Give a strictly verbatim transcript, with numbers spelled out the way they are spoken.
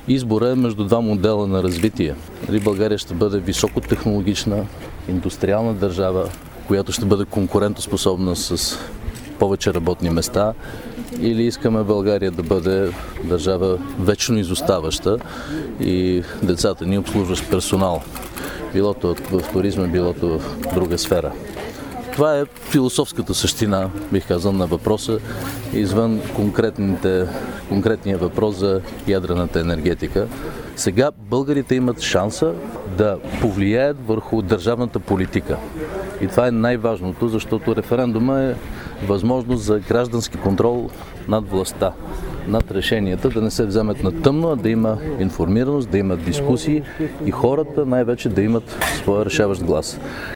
Избора е между два модела на развитие. Дали България ще бъде високотехнологична, индустриална държава, която ще бъде конкурентоспособна с повече работни места, или искаме България да бъде държава вечно изоставаща и децата ни обслужващ персонал, билото в туризма, билото в друга сфера. Това е философската същина, бих казал, на въпроса, извън конкретния въпрос за ядрената енергетика. Сега българите имат шанса да повлияят върху държавната политика. И това е най-важното, защото референдума е възможност за граждански контрол над властта, над решенията, да не се вземат на тъмно, а да има информираност, да има дискусии и хората най-вече да имат своя решаващ глас.